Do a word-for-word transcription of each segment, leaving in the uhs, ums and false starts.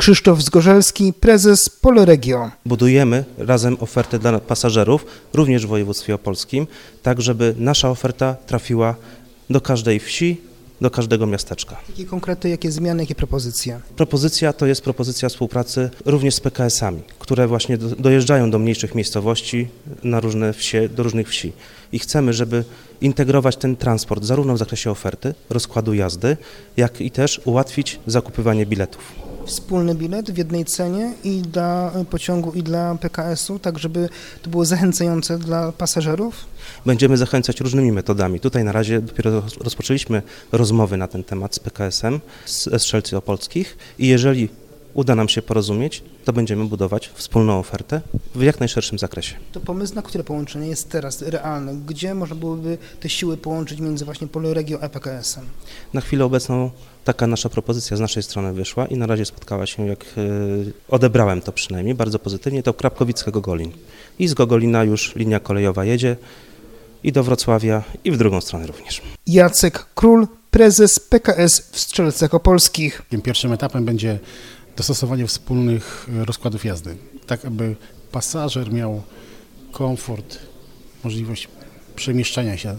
Krzysztof Zgorzelski, prezes Polregio. Budujemy razem ofertę dla pasażerów, również w województwie opolskim, tak żeby nasza oferta trafiła do każdej wsi, do każdego miasteczka. Jakie konkrety, jakie zmiany, jakie propozycje? Propozycja to jest propozycja współpracy również z P K S-ami, które właśnie do, dojeżdżają do mniejszych miejscowości, na różne wsie, do różnych wsi. I chcemy, żeby integrować ten transport zarówno w zakresie oferty, rozkładu jazdy, jak i też ułatwić zakupywanie biletów. Wspólny bilet w jednej cenie i dla pociągu, i dla P K S-u, tak żeby to było zachęcające dla pasażerów? Będziemy zachęcać różnymi metodami. Tutaj na razie dopiero rozpoczęliśmy rozmowy na ten temat z P K S-em, z Strzelcy Opolskich i jeżeli uda nam się porozumieć, to będziemy budować wspólną ofertę w jak najszerszym zakresie. To pomysł, na które połączenie jest teraz realne? Gdzie można byłoby te siły połączyć między właśnie Polregio a P K S-em? Na chwilę obecną taka nasza propozycja z naszej strony wyszła i na razie spotkała się, jak yy, odebrałem to przynajmniej, bardzo pozytywnie, to Krapkowice-Gogolin. I z Gogolina już linia kolejowa jedzie i do Wrocławia i w drugą stronę również. Jacek Król, prezes P K S w Strzelcach Opolskich. Tym pierwszym etapem będzie dostosowanie wspólnych rozkładów jazdy, tak aby pasażer miał komfort, możliwość przemieszczania się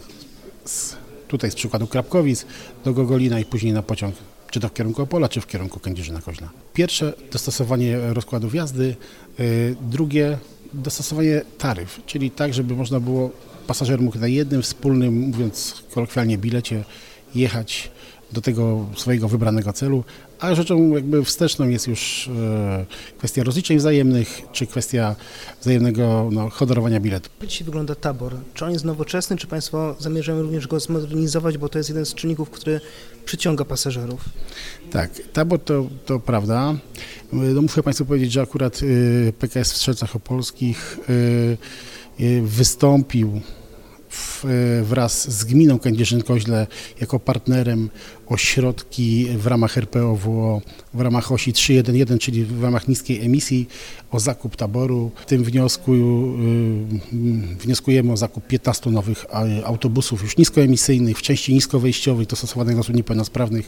z, tutaj z przykładu Krapkowic do Gogolina i później na pociąg, czy to w kierunku Opola, czy w kierunku Kędzierzyna-Koźla. Pierwsze dostosowanie rozkładów jazdy, yy, drugie dostosowanie taryf, czyli tak, żeby można było, pasażer mógł na jednym wspólnym, mówiąc kolokwialnie, bilecie jechać do tego swojego wybranego celu, a rzeczą jakby wsteczną jest już e, kwestia rozliczeń wzajemnych, czy kwestia wzajemnego no, honorowania biletu. Jak dzisiaj wygląda tabor? Czy on jest nowoczesny, czy Państwo zamierzają również go zmodernizować, bo to jest jeden z czynników, który przyciąga pasażerów? Tak, tabor to, to prawda. No, muszę Państwu powiedzieć, że akurat y, P K S w Strzelcach Opolskich y, y, wystąpił W, wraz z gminą Kędzierzyn-Koźle jako partnerem o środki w ramach R P O W o, w ramach osi trzysta jedenasta, czyli w ramach niskiej emisji, o zakup taboru. W tym wniosku y, wnioskujemy o zakup piętnastu nowych autobusów już niskoemisyjnych, w części niskowejściowej, dostosowanych do osób niepełnosprawnych.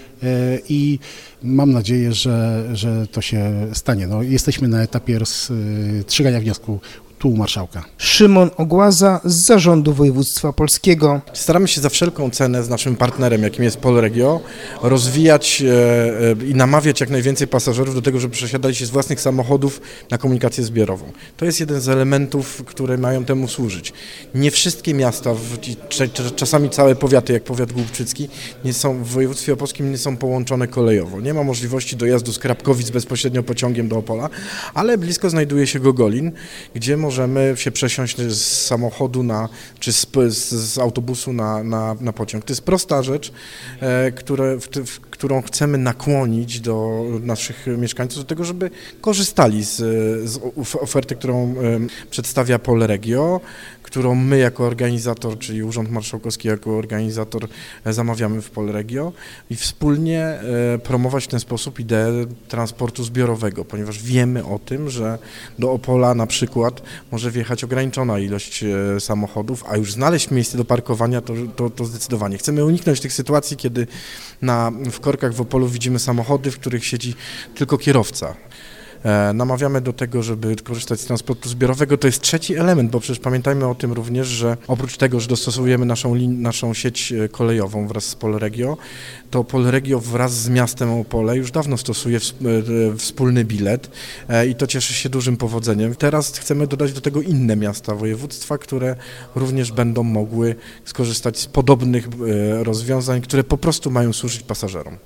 I mam nadzieję, że, że to się stanie. No, jesteśmy na etapie rozstrzygania wniosku tu u marszałka. Szymon Ogłaza z Zarządu Województwa Opolskiego. Staramy się za wszelką cenę z naszym partnerem, jakim jest Polregio, rozwijać i namawiać jak najwięcej pasażerów do tego, żeby przesiadali się z własnych samochodów na komunikację zbiorową. To jest jeden z elementów, które mają temu służyć. Nie wszystkie miasta, czasami całe powiaty, jak powiat głubczycki, nie są, w województwie opolskim nie są połączone kolejowo. Nie ma możliwości dojazdu z Krapkowic bezpośrednio pociągiem do Opola, ale blisko znajduje się Gogolin, gdzie możemy się przesiąść z samochodu na, czy z, z, z autobusu na, na, na pociąg. To jest prosta rzecz, e, które, w, w, którą chcemy nakłonić do naszych mieszkańców do tego, żeby korzystali z, z oferty, którą e, przedstawia Polregio, którą my jako organizator, czyli Urząd Marszałkowski jako organizator e, zamawiamy w Polregio i wspólnie e, promować w ten sposób ideę transportu zbiorowego, ponieważ wiemy o tym, że do Opola na przykład może wjechać ograniczona ilość e, samochodów, a już znaleźć miejsce do parkowania to, to, to zdecydowanie. Chcemy uniknąć tych sytuacji, kiedy na, w korkach w Opolu widzimy samochody, w których siedzi tylko kierowca. E, namawiamy do tego, żeby korzystać z transportu zbiorowego. To jest trzeci element, bo przecież pamiętajmy o tym również, że oprócz tego, że dostosowujemy naszą, lin, naszą sieć kolejową wraz z Polregio, to Polregio wraz z miastem Opole już dawno stosuje wspólny bilet i to cieszy się dużym powodzeniem. Teraz chcemy dodać do tego inne miasta województwa, które również będą mogły skorzystać z podobnych rozwiązań, które po prostu mają służyć pasażerom.